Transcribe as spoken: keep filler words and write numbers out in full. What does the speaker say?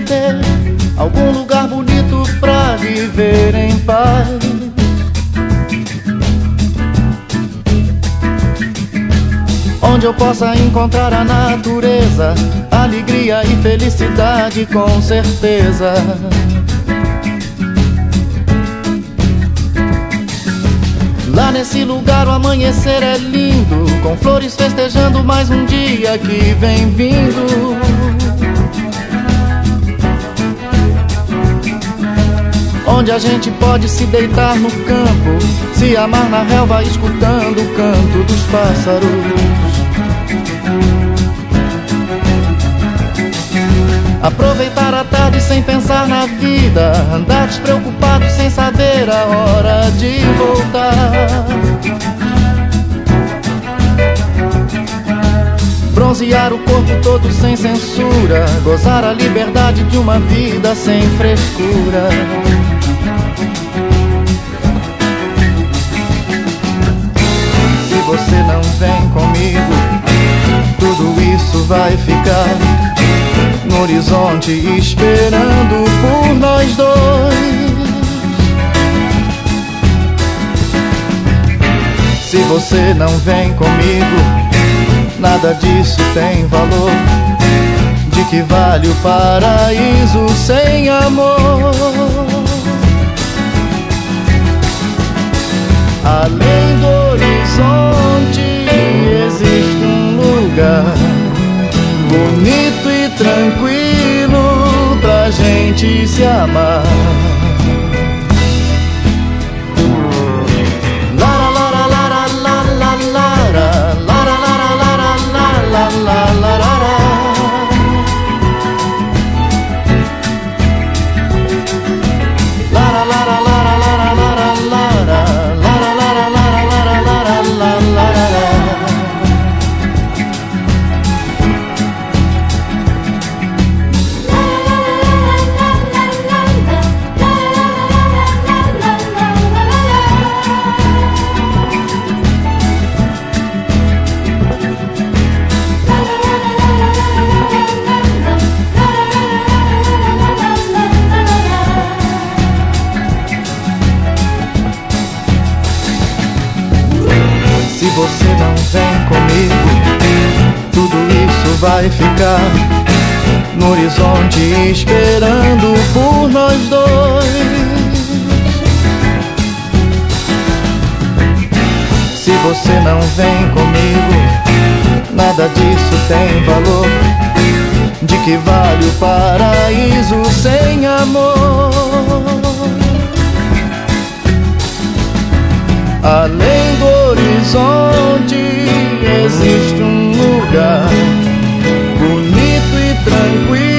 ter algum lugar bonito pra viver em paz. Onde eu possa encontrar a natureza, alegria e felicidade com certeza. Lá nesse lugar o amanhecer é lindo, com flores festejando mais um dia que vem vindo. Onde a gente pode se deitar no campo, se amar na relva escutando o canto dos pássaros. Aproveitar a tarde sem pensar na vida, andar despreocupado sem saber a hora de voltar. Bronzear o corpo todo sem censura, gozar a liberdade de uma vida sem frescura. Se você não vem comigo, tudo isso vai ficar no horizonte esperando por nós dois. Se você não vem comigo, nada disso tem valor. De que vale o paraíso sem amor? Além do horizonte existe um lugar bonito e tranquilo pra gente se amar. Lara lara lara lara lara lara lara lara lara lara. Lara lara lara lara lara lara lara lara lara lara lara lara. Se você não vem comigo, tudo isso vai ficar no horizonte esperando por nós dois. Se você não vem comigo, nada disso tem valor. De que vale o paraíso sem amor? Além do horizonte existe um lugar bonito e tranquilo